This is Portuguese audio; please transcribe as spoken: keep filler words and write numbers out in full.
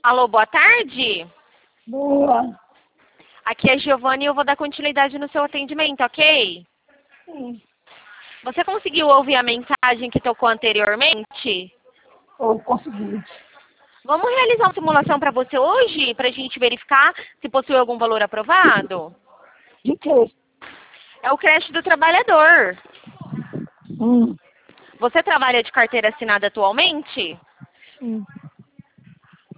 Alô, boa tarde. Boa. Aqui é a Giovana e eu vou dar continuidade no seu atendimento, ok? Sim. Você conseguiu ouvir a mensagem que tocou anteriormente? Eu consegui. Vamos realizar uma simulação para você hoje, para a gente verificar se possui algum valor aprovado? De quê? É o creche do trabalhador. Hum. Você trabalha de carteira assinada atualmente? Sim.